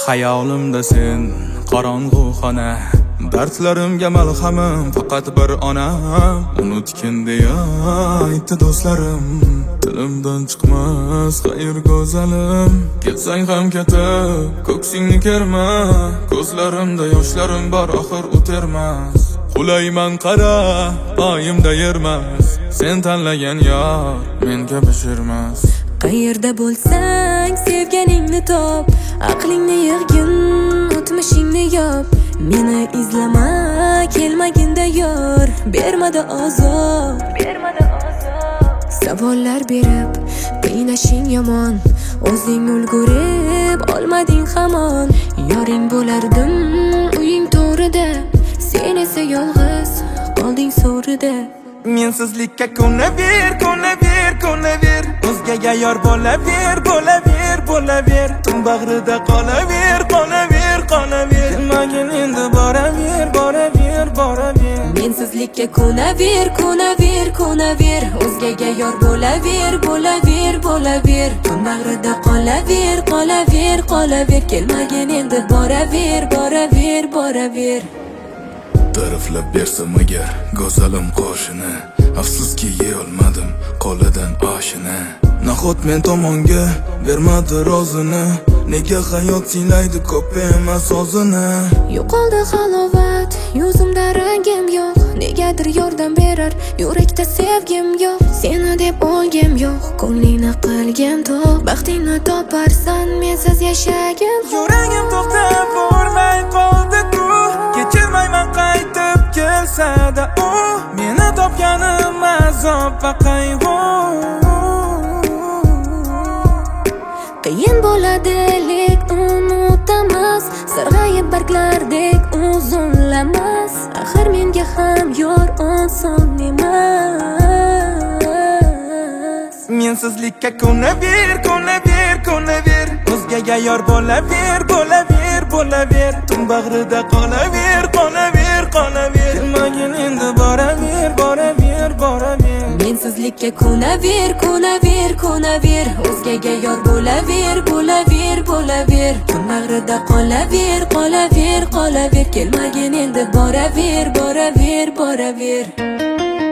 Hayolimda sen qorong'u xona, dardlarimga malhamim faqat bir onam. Unutgin deya aytdi do'stlarim, tilimdan chiqmas xayr go'zalim. Ketsang ham ketib ko'ksingni kerma, ko'zlarimda yoshlarim bor axir o'termas. Qulayman qara, poyimda yermas, sen tanlagan yor menga bishirmas. Qayerda bo'lsang sevganingni top, aqlingni yig'gin, o'tmishingni yop. Meni izlama, kelmaginda yor, bermadi azob. Savollar berib qiynashing yomon, o'zing ulgurib olmading hamon. Yoring bo'lardim uying to'rida, sen esa yolg'iz qolding so'rida. Mensizlikka ko'naver, o'zgaga yor bo'laver, tun bag'rida qolaver. Kelmagin endi boraver. Mensizlikka ko'naver, o'zgaga yor bo'laver. Tun bag'rida qolaver. Kelmagin endi boraver. Tariflab bersam agar go'zalim qo'shini, afsuski yeyolmadim qo'lidan oshini. Nahot men tomonga bermadi rozini, nega hayot siylaydi ko'p emas o'zini. Yo'qoldi halovat, yuzimda rangim yo'q, negadir yordam berar yurakda sevgim yo'q. Seni deb olgim yo'q, ko'nglingni qilgim to'q, baxtingni toparsan mensiz yashagim. Yuragim to'xtab bo'lmay qoldi-ku, kechirmayman qaytib kelsa-da u. Meni topganim azob va qayg'u. Qiyin bo'ladi lek unutamas, sarg'ayib barglardek uzunlamas. Axir menga ham yor oson emas. Mensizlikka ko'naver, o'zgaga yor bo'laver. Tun bag'rida qolaver. Kelmagin endi boraver. Mensizlikka ko'naver, o'zgaga yor bo'laver. Tun bag'rida qolaver. Kelmagin endi boraver.